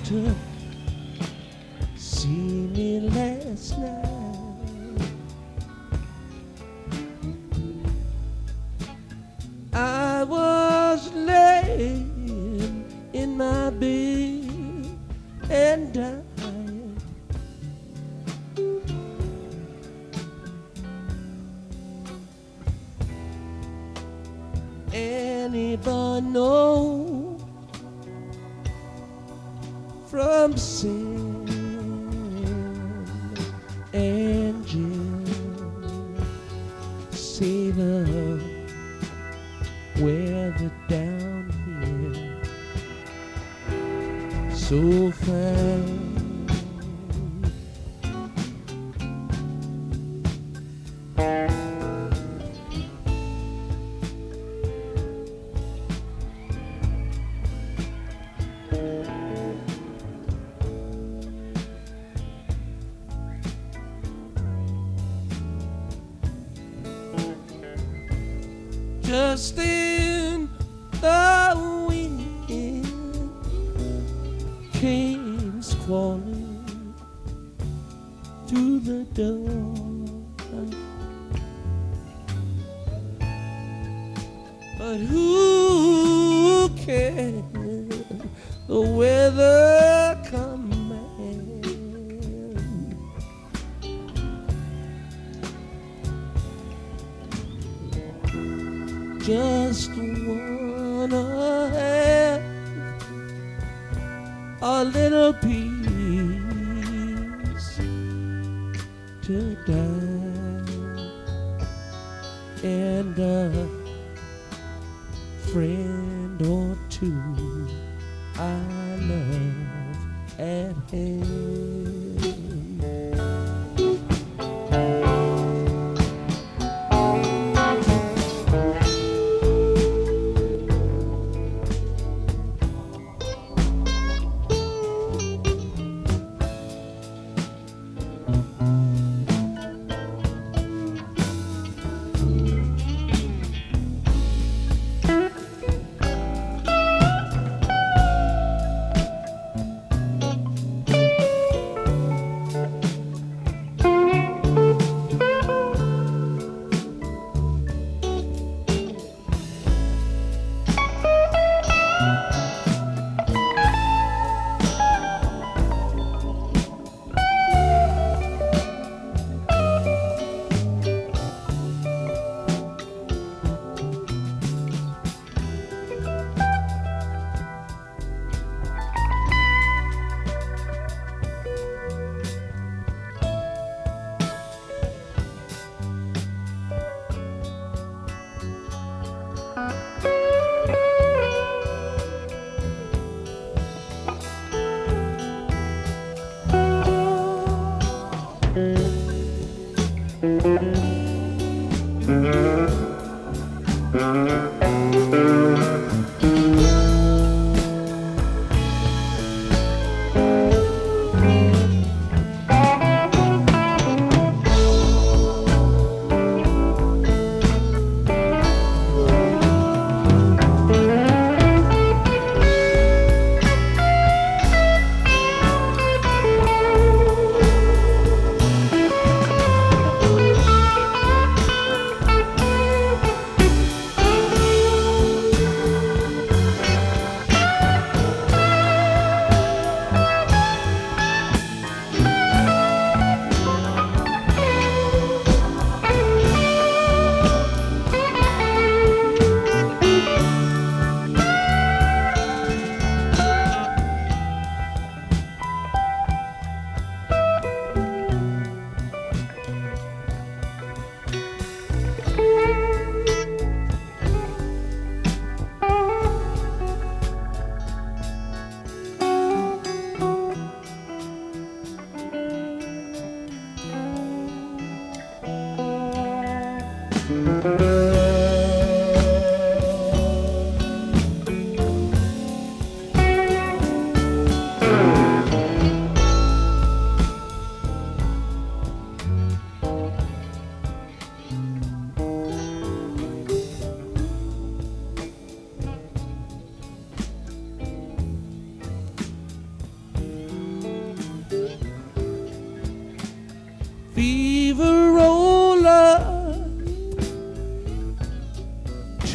to see me last night. I was laying in my bed and dying. Anybody know from sin and Jim Sailor weather down here so fine. Just then the wind came squalling through the door. But who can the weather command? Just wanna have a little peace to die and a friend or two I love at hand.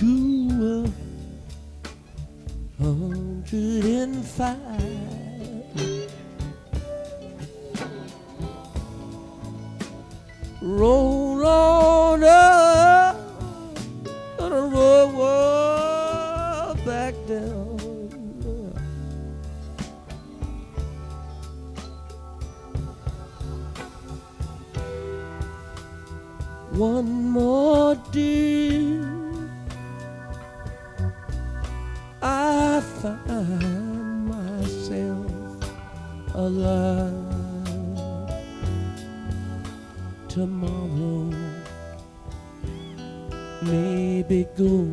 205. Roll on up, gonna roll back down. One more day, I find myself alive. Tomorrow maybe go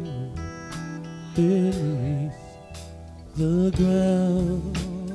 beneath the ground.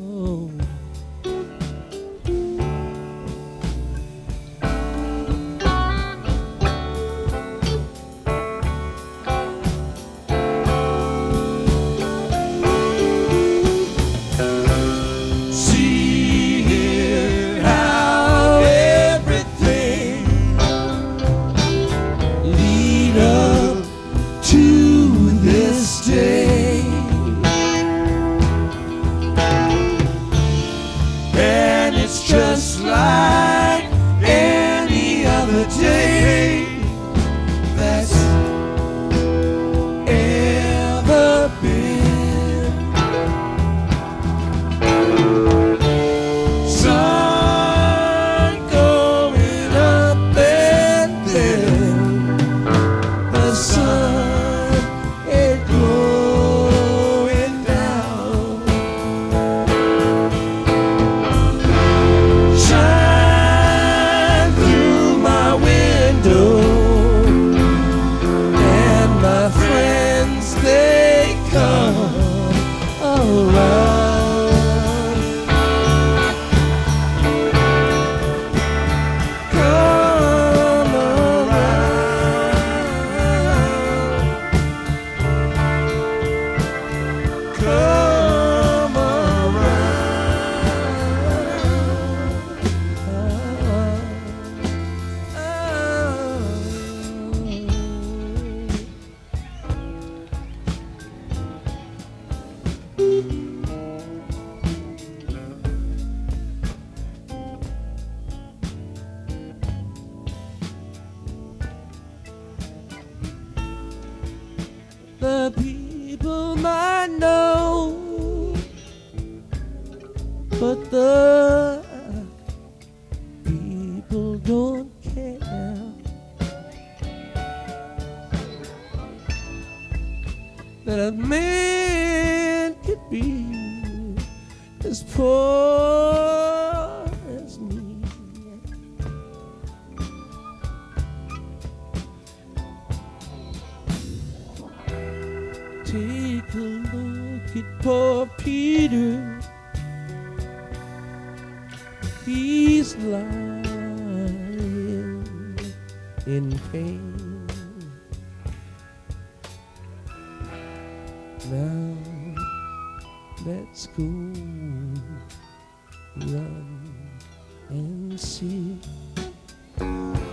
Just like any other day that's ever been. Sun going up and then the sun is going down. The people might know, but the people don't care. That a man could be as poor as me. Take a look at poor Peter. He's lying in pain. Now let's go run and see